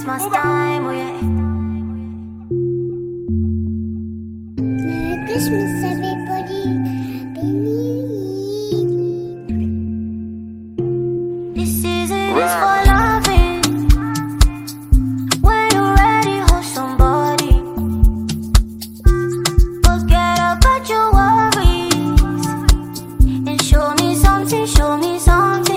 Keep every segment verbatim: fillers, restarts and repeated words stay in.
Christmas time, oh yeah. Merry Christmas, everybody. Happy New Year. This season is for loving. When you're ready, hold somebody. Forget about your worries and show me something, show me something.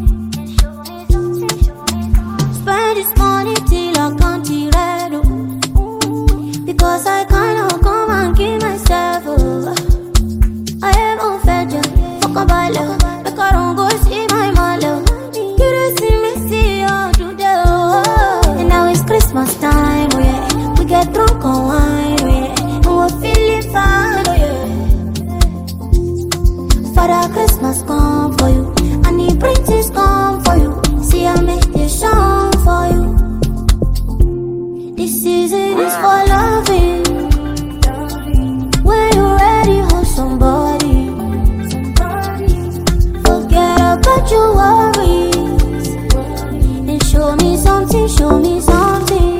Spend this money till I can't red, oh. Because I cannot come and give myself, oh. I am on fedja, fuck a baller. Make I don't go see my mother. You don't see me see you today, oh. And now it's Christmas time, oh yeah. We get drunk on wine, oh yeah. And we're feeling fine, oh yeah. Father Christmas come for you, and the princess come for you. See I make this song for you. This season is for loving. When you're ready, hold somebody. Forget about your worries and show me something, show me something.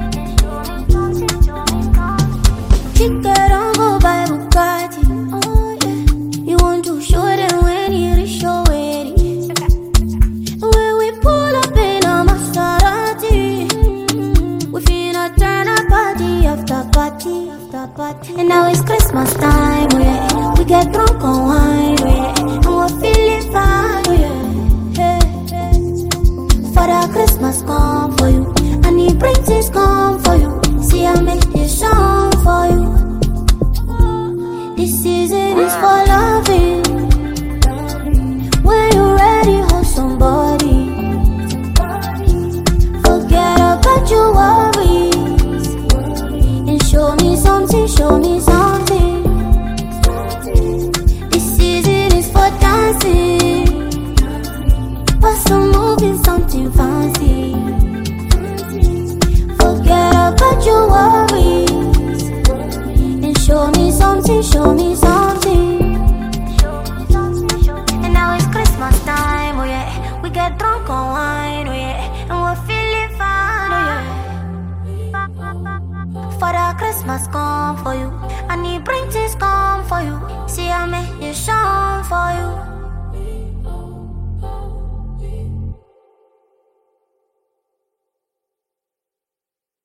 Chica don't go by Bugatti, oh yeah. You want to show them when you reach your wedding. When we pull up in a Maserati, we finna turn a party after party after party. And now it's Christmas time, oh yeah. We get drunk on wine, oh yeah. And we're feeling fine, oh yeah. Hey, hey. Father Christmas come for you, and the princess come for you. See I make this song for you. This season is for loving. When you're ready, hold somebody. Forget about your worries and show me something, show me something. This season is for dancing, but some moving something fancy. Forget about your worries and show me something, show me something. And now it's Christmas time, oh yeah. We get drunk on wine, oh yeah. And we're feeling fine, oh yeah. Father Christmas come for you, and the princess come for you. See I make this song for you.